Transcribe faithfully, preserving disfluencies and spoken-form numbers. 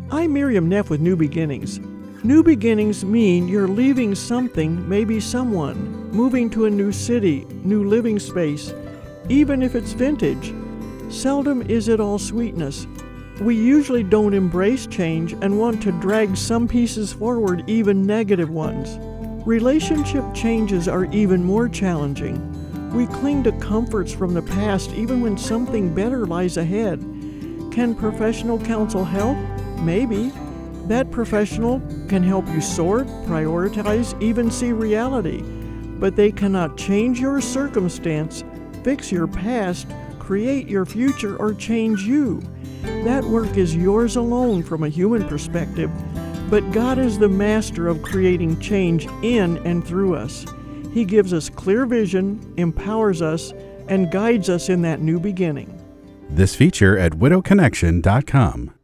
I'm Miriam Neff with New Beginnings. New beginnings mean you're leaving something, maybe someone, moving to a new city, new living space, even if it's vintage. Seldom is it all sweetness. We usually don't embrace change and want to drag some pieces forward, even negative ones. Relationship changes are even more challenging. We cling to comforts from the past even when something better lies ahead. Can professional counsel help? Maybe. That professional can help you sort, prioritize, even see reality. But they cannot change your circumstance, fix your past, create your future, or change you. That work is yours alone from a human perspective, but God is the master of creating change in and through us. He gives us clear vision, empowers us, and guides us in that new beginning. This feature at widow connection dot com.